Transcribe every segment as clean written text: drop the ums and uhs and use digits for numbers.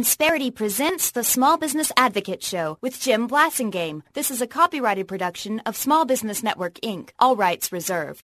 Insperity presents the Small Business Advocate Show with Jim Blasingame. This is a copyrighted production of Small Business Network, Inc. All rights reserved.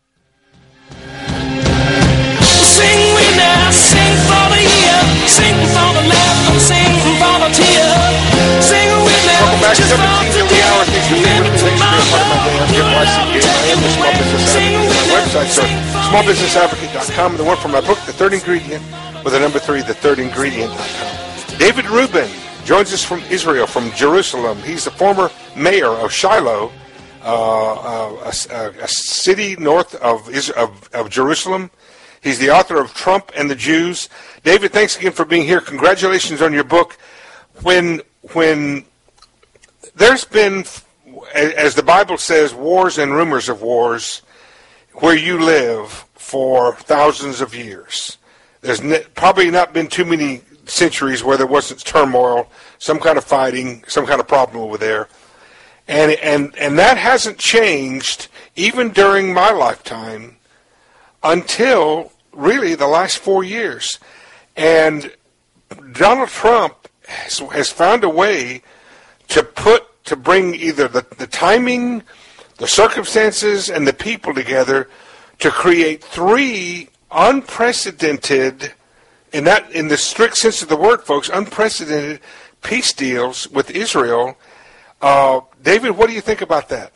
Sing with now, sing for the year, sing for the laugh, sing for the tear. Sing with now, welcome back to just for 17 today. hour. Thanks for being with me. Thanks for being part of my day. I'm Jim Blasingame. I am the Small Business Advocate. My websites are smallbusinessadvocate.com and the one from my book, The Third Ingredient, with the number 3, thethird-ingredient.com. David Rubin joins us from Israel, from Jerusalem. He's the former mayor of Shiloh, a city north of Jerusalem. He's the author of Trump and the Jews. David, thanks again for being here. Congratulations on your book. When there's been, as the Bible says, wars and rumors of wars where you live for thousands of years, there's probably not been too many centuries where there wasn't turmoil, some kind of fighting, some kind of problem over there. And that hasn't changed even during my lifetime until really the last 4 years. And Donald Trump has found a way to bring either the timing, the circumstances, and the people together to create three unprecedented, in the strict sense of the word, folks, unprecedented peace deals with Israel. David, what do you think about that?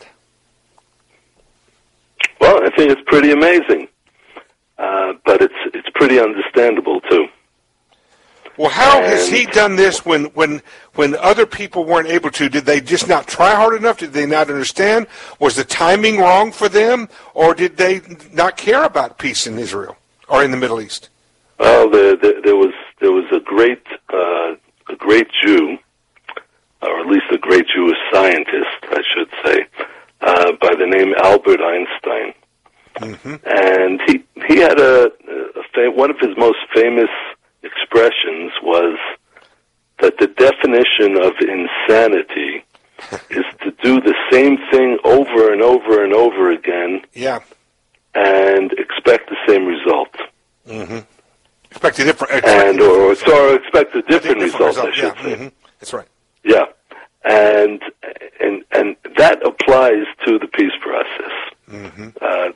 Well, I think it's pretty amazing, but it's pretty understandable too. Well, how has he done this when other people weren't able to? Did they just not try hard enough? Did they not understand? Was the timing wrong for them, or did they not care about peace in Israel or in the Middle East? Well, there was a great Jew, or at least a great Jewish scientist, I should say, by the name Albert Einstein, and he had one of his most famous expressions was that the definition of insanity is to do the same thing over and over and over again, and expect the same result. Expect a different, expect a different result, I should say. That's right. Yeah, and that applies to the peace process.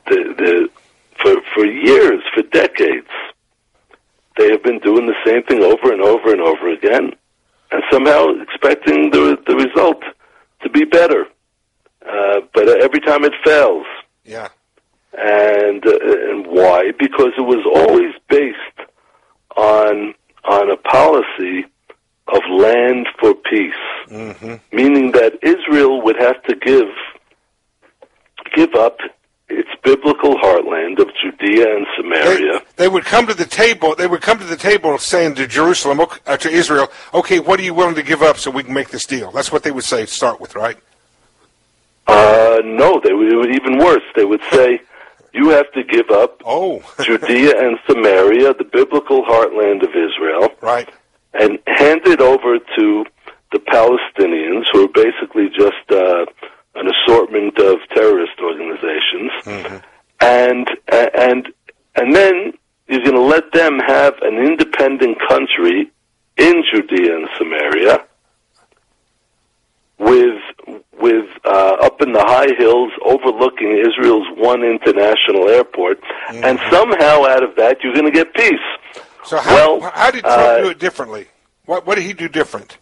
For years, for decades, they have been doing the same thing over and over and over again, and somehow expecting the result to be better. But every time it fails. Yeah. And why? Because it was always based on a policy of land for peace, meaning that Israel would have to give up its biblical heartland of Judea and Samaria. They would come to the table. They would come to the table saying to Jerusalem, to Israel, "Okay, what are you willing to give up so we can make this deal?" That's what they would say to start with, right? No, it would even worse. They would say, "You have to give up Judea and Samaria, the biblical heartland of Israel, right, and hand it over to the Palestinians, who are basically just an assortment of terrorist organizations, and then you're going to let them have an independent country in Judea and Samaria, with up in the high hills overlooking Israel's one international airport, and somehow out of that you're going to get peace." So how did Trump do it differently? What did he do different?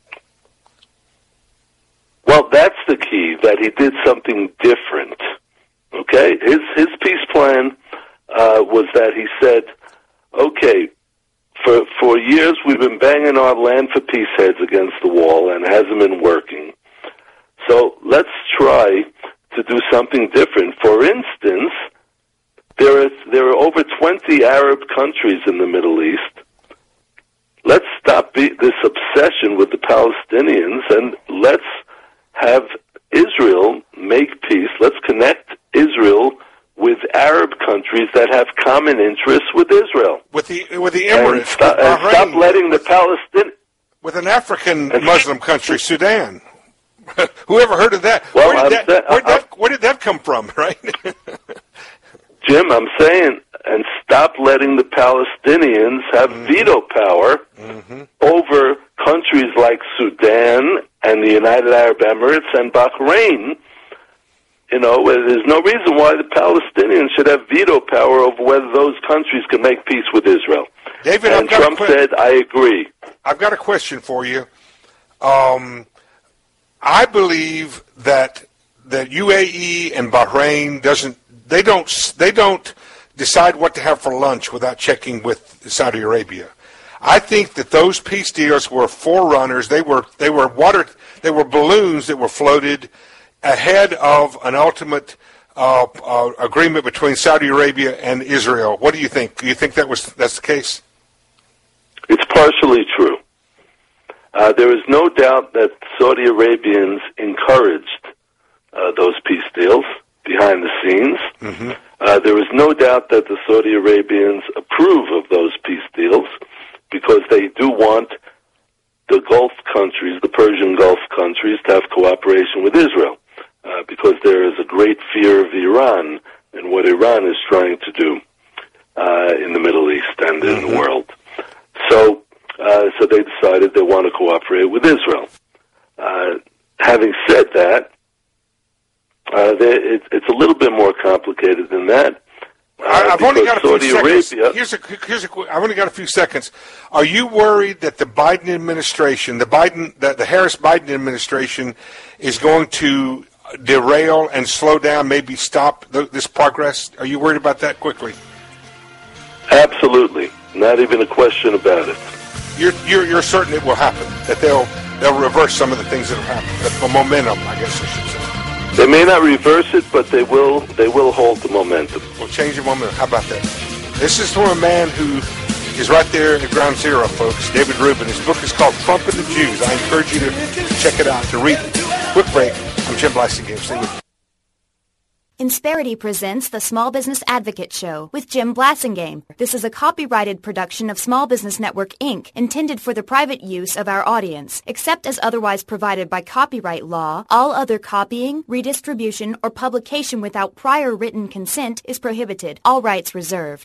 Well, that's the key, that he did something different. Okay? His peace plan was that he said, okay, for years we've been banging our land for peace heads against the wall, and it hasn't been working. So let's try to do something different. For instance, there are over 20 Arab countries in the Middle East. Let's stop this obsession with the Palestinians, and let's have Israel make peace. Let's connect Israel with Arab countries that have common interests with Israel. With the Emirates. And stop letting the Palestinians... With an African Muslim country, Sudan. Who ever heard of that? Well, where did that come from, right? Jim, I'm saying, and stop letting the Palestinians have veto power over countries like Sudan and the United Arab Emirates and Bahrain, there's no reason why the Palestinians should have veto power over whether those countries can make peace with Israel. David, and Trump said, I agree. I've got a question for you. I believe that UAE and Bahrain don't decide what to have for lunch without checking with Saudi Arabia. I think that those peace deals were forerunners. They were balloons that were floated ahead of an ultimate agreement between Saudi Arabia and Israel. What do you think? Do you think that's the case? It's partially true. There is no doubt that Saudi Arabians encouraged those peace deals behind the scenes. Mm-hmm. There is no doubt that the Saudi Arabians approve of those peace deals because they do want the Gulf countries, the Persian Gulf countries, to have cooperation with Israel because there is a great fear of Iran and what Iran is trying to do in the Middle East and in the world. So they decided they want to cooperate with Israel. Having said that, it's a little bit more complicated than that. I've only got a few seconds. Arabia, I've only got a few seconds. Are you worried that the Biden administration, the Harris-Biden administration, is going to derail and slow down, maybe stop this progress? Are you worried about that quickly? Absolutely, not even a question about it. You're certain it will happen, that they'll reverse some of the things that have happened, the momentum, I guess I should say. They may not reverse it, but they will hold the momentum. We'll change the momentum. How about that? This is from a man who is right there at ground zero, folks, David Rubin. His book is called Trump and the Jews. I encourage you to check it out, to read it. Quick break. I'm Jim Blasingame. Stay with me. Insperity presents the Small Business Advocate Show with Jim Blasingame. This is a copyrighted production of Small Business Network, Inc., intended for the private use of our audience. Except as otherwise provided by copyright law, all other copying, redistribution, or publication without prior written consent is prohibited. All rights reserved.